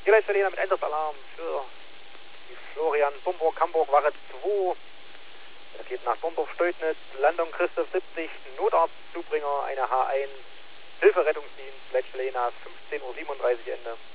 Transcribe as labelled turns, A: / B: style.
A: Hier Leitstelle Jena mit Einsatzalarm für die Florian Bumburg Hamburg Wache 2. Das geht nach Dorndorf-Steutnitz, Landung Christoph 70, Notarztzubringer, eine H1, Hilferettungsdienst, Leitstelle Jena, 15:37 Uhr Ende.